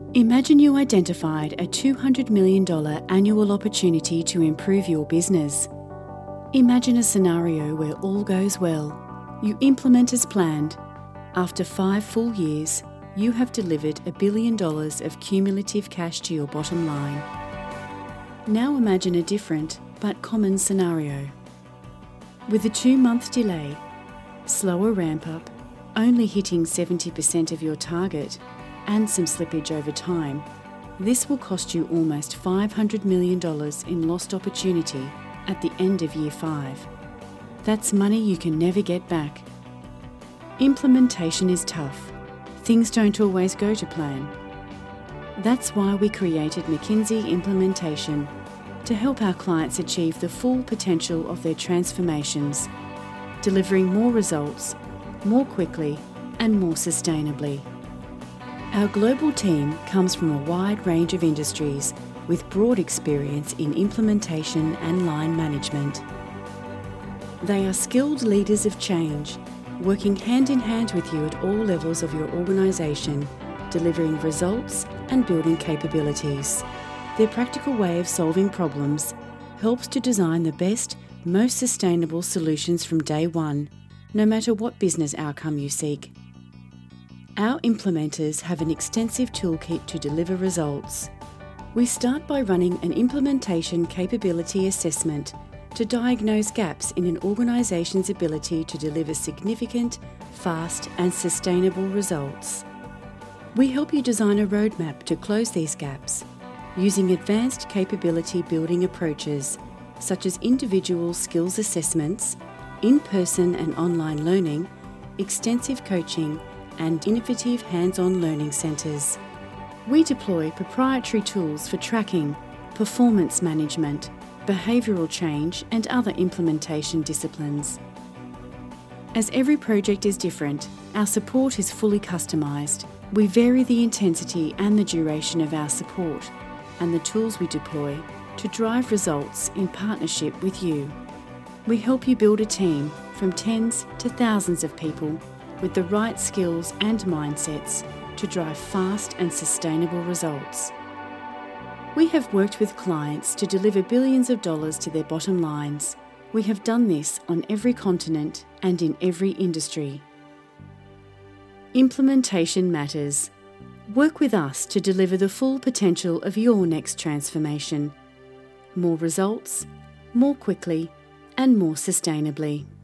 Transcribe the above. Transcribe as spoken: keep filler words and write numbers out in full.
Imagine you identified a two hundred million dollars annual opportunity to improve your business. Imagine a scenario where all goes well. You implement as planned. After five full years, you have delivered a billion dollars of cumulative cash to your bottom line. Now imagine a different but common scenario. With a two-month delay, slower ramp-up, only hitting seventy percent of your target, and some slippage over time, this will cost you almost five hundred million dollars in lost opportunity at the end of year five. That's money you can never get back. Implementation is tough. Things don't always go to plan. That's why we created McKinsey Implementation, to help our clients achieve the full potential of their transformations, delivering more results, more quickly, and more sustainably. Our global team comes from a wide range of industries with broad experience in implementation and line management. They are skilled leaders of change, working hand in hand with you at all levels of your organisation, delivering results and building capabilities. Their practical way of solving problems helps to design the best, most sustainable solutions from day one, no matter what business outcome you seek. Our implementers have an extensive toolkit to deliver results. We start by running an implementation capability assessment to diagnose gaps in an organisation's ability to deliver significant, fast and sustainable results. We help you design a roadmap to close these gaps, using advanced capability building approaches such as individual skills assessments, in-person and online learning, extensive coaching, and innovative hands-on learning centres. We deploy proprietary tools for tracking, performance management, behavioural change and other implementation disciplines. As every project is different, our support is fully customised. We vary the intensity and the duration of our support and the tools we deploy to drive results in partnership with you. We help you build a team from tens to thousands of people with the right skills and mindsets to drive fast and sustainable results. We have worked with clients to deliver billions of dollars to their bottom lines. We have done this on every continent and in every industry. Implementation matters. Work with us to deliver the full potential of your next transformation. More results, more quickly, and more sustainably.